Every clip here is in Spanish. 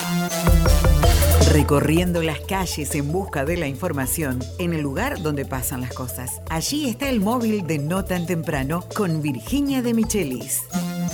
Recorriendo las calles en busca de la información en el lugar donde pasan las cosas. Allí está el móvil de No Tan Temprano con Virginia de Michelis.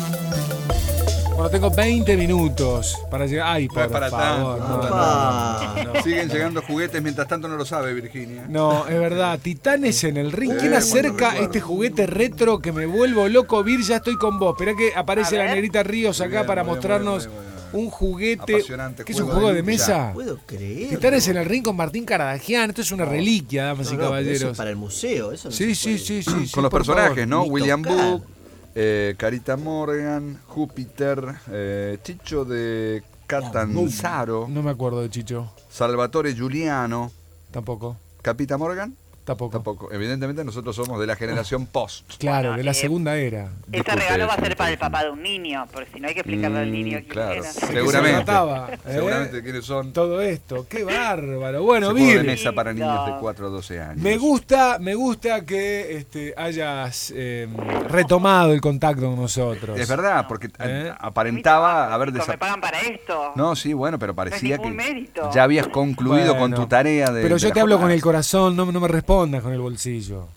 Bueno, tengo 20 minutos para llegar. Ay, por para favor. tanto. No. Siguen llegando juguetes, mientras tanto no lo sabe Virginia. No, es verdad. Titanes en el ring. ¿Quién cuánto acerca recuerdo. este juguete retro que me vuelvo loco? Vir, ya estoy con vos. Esperá que aparece la negrita Ríos acá para mostrarnos un juguete. Apasionante. ¿Qué es un juego de mesa? Puedo creer. Titanes en el ring con Martín Caradagian. Esto es una reliquia, damas y caballeros. Eso es para el museo. Eso no Sí. Con los personajes, favor. ¿no? Ni William tocar. Book, Carita Morgan, Júpiter, Chicho de Catanzaro, No me acuerdo de Chicho. Salvatore Giuliano, Tampoco. Capita Morgan. Tampoco. Tampoco. Evidentemente nosotros somos de la generación post. Claro, Bueno, de la segunda era. Ese Disculpe, regalo va a ser señorita para el Virginia. papá de un niño, porque si no hay que explicarle al niño quién Claro, era. seguramente. Se trataba, Seguramente quiénes son. todo esto. Qué bárbaro. Bueno, Ese juego de Vir, mesa para niños de 4 a 12 años. me gusta que hayas retomado el contacto con nosotros. Es verdad, porque ¿Eh? aparentaba haber ¿Me desaparecido. pagan para esto? No, sí, bueno, pero parecía No es ningún que mérito. ya habías concluido con Bueno, tu tarea de. Pero de yo la te hablo con jornada. el corazón, no me respondas con el bolsillo.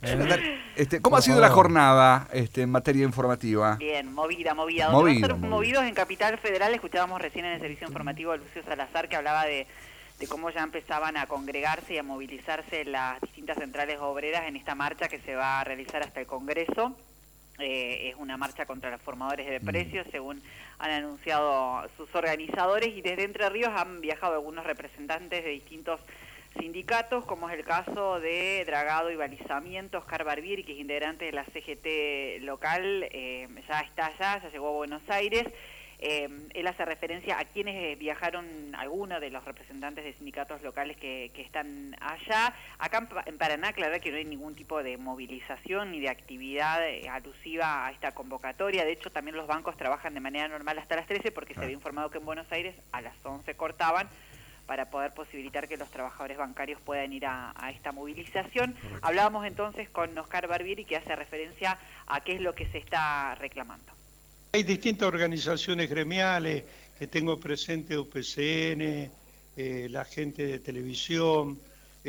¿Cómo Por ha sido la favor. jornada en materia informativa? Bien, movida. Movida, Donde va a ser movida. movidos en Capital Federal. Escuchábamos recién en el servicio informativo a Lucio Salazar, que hablaba de cómo ya empezaban a congregarse y a movilizarse las distintas centrales obreras en esta marcha que se va a realizar hasta el Congreso. Es una marcha contra los formadores de precios, según han anunciado sus organizadores, y desde Entre Ríos han viajado algunos representantes de distintos sindicatos, como es el caso de Dragado y Balizamiento, Oscar Barbieri, que es integrante de la CGT local, ya está allá, ya llegó a Buenos Aires. Él hace referencia a quienes viajaron, algunos de los representantes de sindicatos locales que están allá. Acá en Paraná, claro que no hay ningún tipo de movilización ni de actividad alusiva a esta convocatoria. De hecho, también los bancos trabajan de manera normal hasta las 13, porque se había informado que en Buenos Aires a las 11 cortaban, para poder posibilitar que los trabajadores bancarios puedan ir a esta movilización. Hablábamos entonces con Oscar Barbieri, que hace referencia a qué es lo que se está reclamando. Hay distintas organizaciones gremiales que tengo presente, UPCN, la gente de televisión,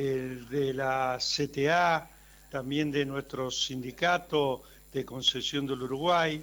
de la CTA, también de nuestro sindicato de concesión del Uruguay,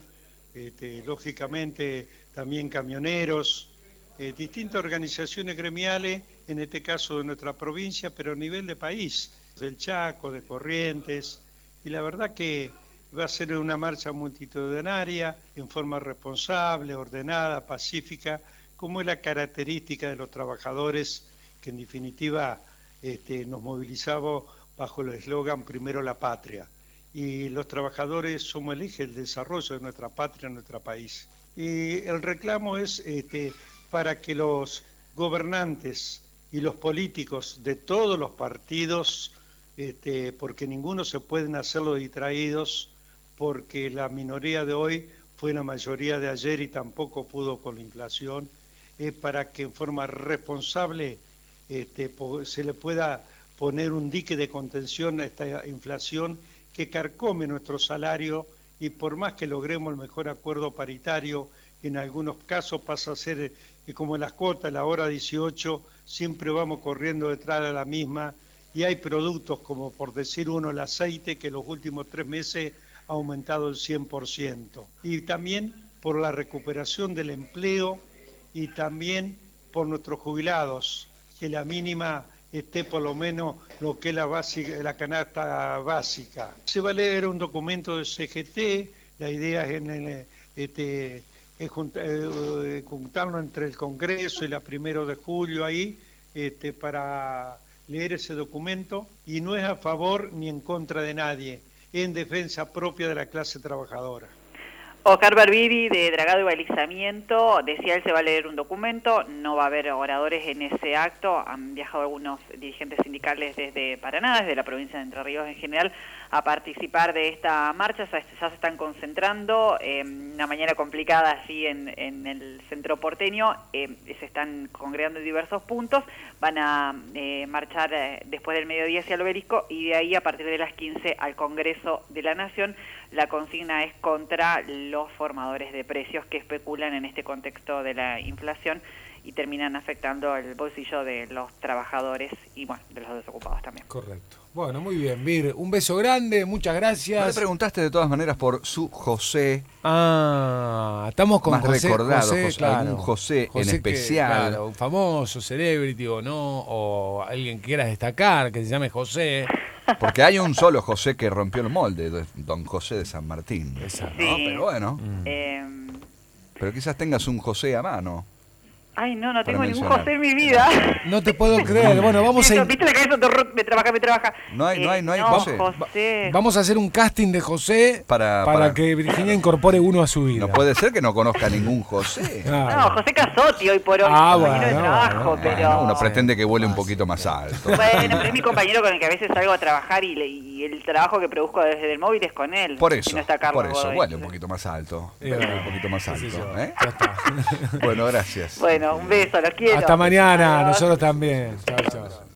lógicamente también camioneros, distintas organizaciones gremiales, en este caso de nuestra provincia, pero a nivel de país, del Chaco, de Corrientes, y la verdad que va a ser una marcha multitudinaria, en forma responsable, ordenada, pacífica, como es la característica de los trabajadores que en definitiva nos movilizamos bajo el eslogan Primero la Patria. Y los trabajadores somos el eje del desarrollo de nuestra patria, nuestro país. Y el reclamo es para que los gobernantes y los políticos de todos los partidos, porque ninguno se pueden hacerlo distraídos, porque la minoría de hoy fue la mayoría de ayer y tampoco pudo con la inflación, para que en forma responsable se le pueda poner un dique de contención a esta inflación que carcome nuestro salario, y por más que logremos el mejor acuerdo paritario, en algunos casos pasa a ser como en las cuotas, la hora 18, siempre vamos corriendo detrás de la misma, y hay productos como, por decir uno, el aceite, que los últimos 3 meses ha aumentado el 100%. Y también por la recuperación del empleo y también por nuestros jubilados, que la mínima esté por lo menos lo que es la canasta básica. Se va a leer un documento de CGT, la idea es juntarlo entre el Congreso y la 1 de julio ahí, para leer ese documento, y no es a favor ni en contra de nadie, en defensa propia de la clase trabajadora. Oscar Barbieri, de Dragado y Balizamiento, decía él se va a leer un documento, no va a haber oradores en ese acto. Han viajado algunos dirigentes sindicales desde Paraná, desde la provincia de Entre Ríos en general, a participar de esta marcha. Ya se están concentrando, una mañana complicada allí en el centro porteño, se están congregando en diversos puntos, van a marchar después del mediodía hacia el Obelisco, y de ahí a partir de las 15 al Congreso de la Nación. La consigna es contra los formadores de precios que especulan en este contexto de la inflación y terminan afectando el bolsillo de los trabajadores y, bueno, de los desocupados también. Correcto. Bueno, muy bien, Vir. Un beso grande, muchas gracias. No le preguntaste de todas maneras por su José. Estamos con más José, recordado, José, José, claro. algún José en que, especial. claro, un famoso, celebrity o no, o alguien que quieras destacar, que se llame José. Porque hay un solo José que rompió el molde, don José de San Martín. Exacto. ¿No? Sí. Pero bueno, pero quizás tengas un José a mano. Ay, no tengo ningún mencionar. José en mi vida. No te puedo creer. Bueno, vamos a... ¿Viste la cabeza? Me trabaja. No hay José. Vamos a hacer un casting de José para que Virginia incorpore uno a su vida. No puede ser que no conozca ningún José. No, José Casotti hoy por hoy, compañero de trabajo, pero... Uno pretende que vuele un poquito más alto. Bueno, pero es mi compañero con el que a veces salgo a trabajar y el trabajo que produzco desde el móvil es con él. Por eso, Si no está Carlos Godoy. huele un poquito más alto. Huele un poquito más Sí, alto. yo. ¿Eh? Ya está. Bueno, gracias. Bueno, un beso, los quiero. Hasta mañana, Adiós. nosotros también. Chao, chao.